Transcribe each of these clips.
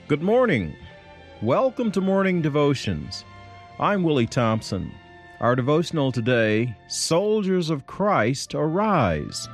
Good morning. Welcome to Morning Devotions. I'm Willie Thompson. Our devotional today, Soldiers of Christ Arise.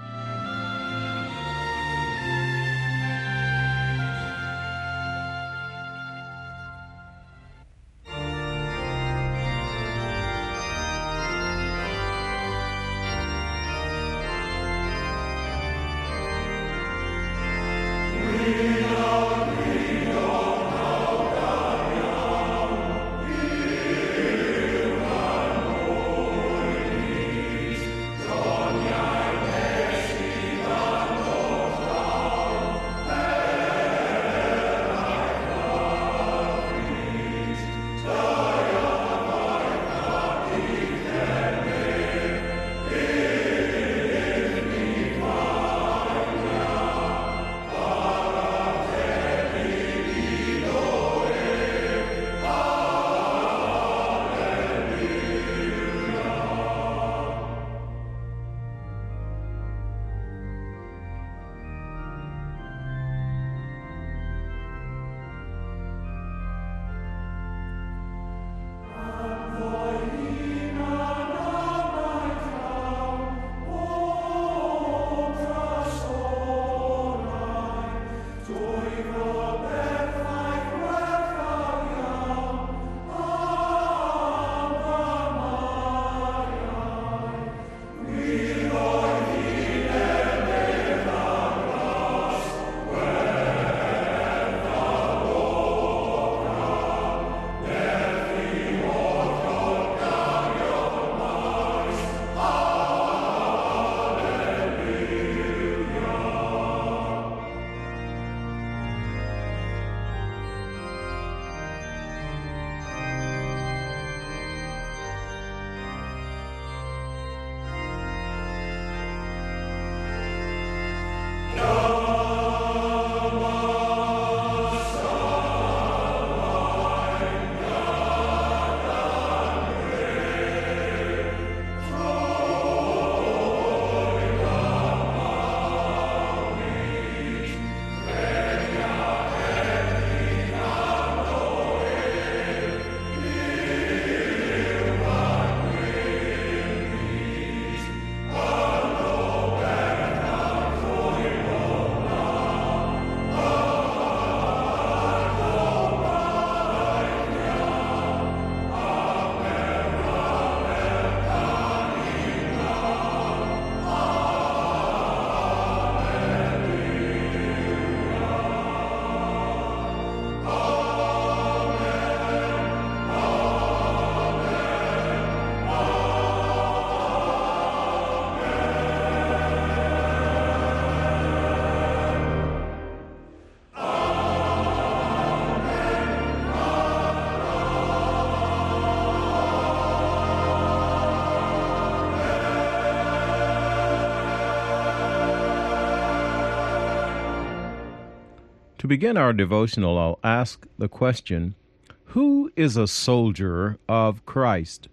To begin our devotional, I'll ask the question, who is a soldier of Christ?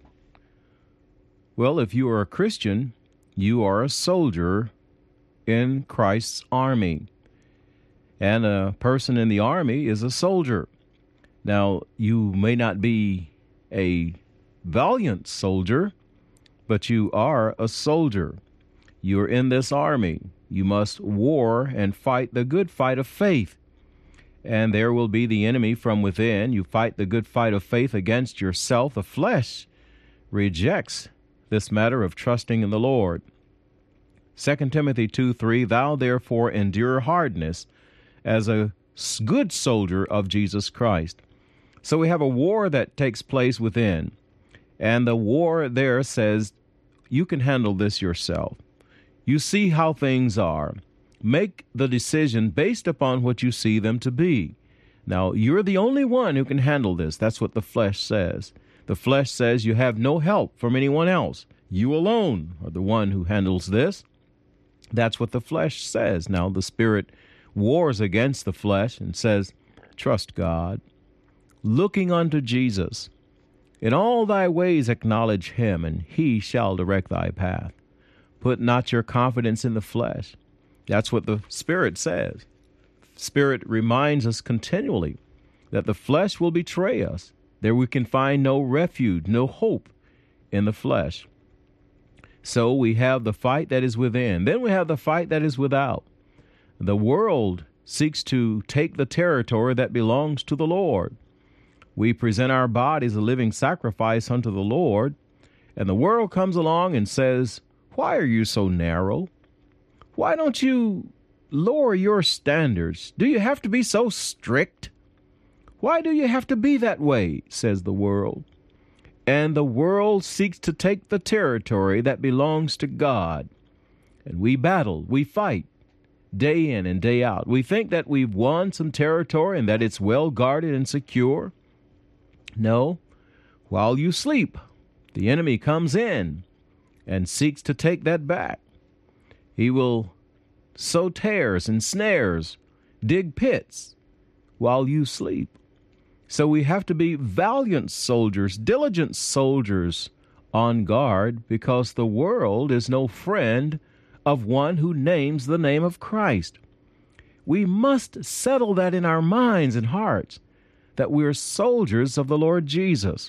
Well, if you are a Christian, you are a soldier in Christ's army. And a person in the army is a soldier. Now, you may not be a valiant soldier, but you are a soldier. You're in this army. You must war and fight the good fight of faith. And there will be the enemy from within. You fight the good fight of faith against yourself. The flesh rejects this matter of trusting in the Lord. 2 Timothy 2:3, thou therefore endure hardness as a good soldier of Jesus Christ. So we have a war that takes place within. And the war there says, you can handle this yourself. You see how things are. Make the decision based upon what you see them to be. Now, you're the only one who can handle this. That's what the flesh says. The flesh says you have no help from anyone else. You alone are the one who handles this. That's what the flesh says. Now, the Spirit wars against the flesh and says, trust God, looking unto Jesus. In all thy ways acknowledge him, and he shall direct thy path. Put not your confidence in the flesh. That's what the Spirit says. Spirit reminds us continually that the flesh will betray us. There we can find no refuge, no hope in the flesh. So we have the fight that is within. Then we have the fight that is without. The world seeks to take the territory that belongs to the Lord. We present our bodies a living sacrifice unto the Lord, and the world comes along and says, "Why are you so narrow? Why don't you lower your standards? Do you have to be so strict? Why do you have to be that way?" says the world. And the world seeks to take the territory that belongs to God. And we battle, we fight, day in and day out. We think that we've won some territory and that it's well guarded and secure. No, while you sleep, the enemy comes in and seeks to take that back. He will sow tares and snares, dig pits while you sleep. So we have to be valiant soldiers, diligent soldiers on guard, because the world is no friend of one who names the name of Christ. We must settle that in our minds and hearts, that we're soldiers of the Lord Jesus.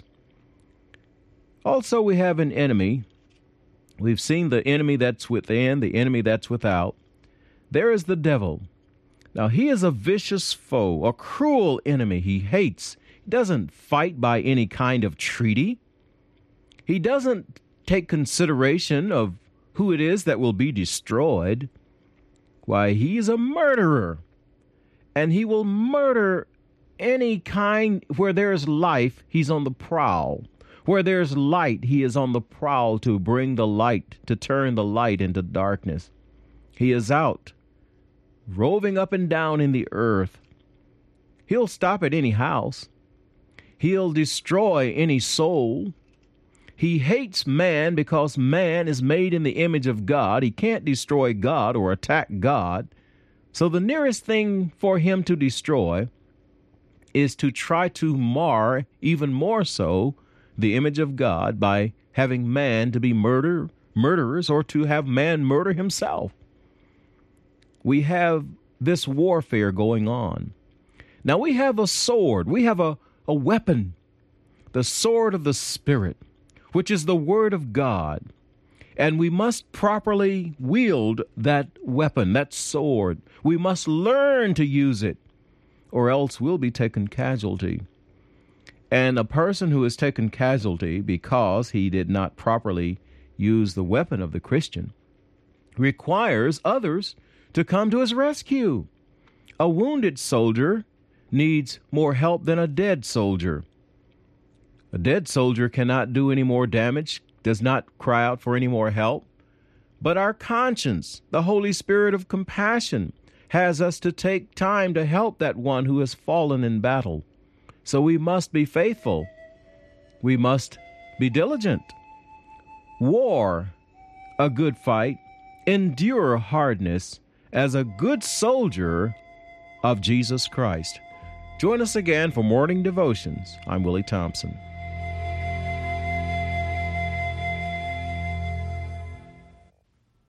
Also, we have an enemy. We've seen the enemy that's within, the enemy that's without. There is the devil. Now, he is a vicious foe, a cruel enemy. He hates. He doesn't fight by any kind of treaty. He doesn't take consideration of who it is that will be destroyed. Why, he's a murderer, and he will murder any kind. Where there's life, he's on the prowl. Where there's light, he is on the prowl to bring the light, to turn the light into darkness. He is out, roving up and down in the earth. He'll stop at any house. He'll destroy any soul. He hates man because man is made in the image of God. He can't destroy God or attack God. So the nearest thing for him to destroy is to try to mar, even more so, the image of God by having man to be murderers, or to have man murder himself. We have this warfare going on. Now we have a sword. We have a weapon, the sword of the Spirit, which is the Word of God. And we must properly wield that weapon, that sword. We must learn to use it, or else we'll be taken casualty. And a person who is taken casualty because he did not properly use the weapon of the Christian requires others to come to his rescue. A wounded soldier needs more help than a dead soldier. A dead soldier cannot do any more damage, does not cry out for any more help. But our conscience, the Holy Spirit of compassion, has us to take time to help that one who has fallen in battle. So we must be faithful. We must be diligent. War a good fight, endure hardness as a good soldier of Jesus Christ. Join us again for Morning Devotions. I'm Willie Thompson.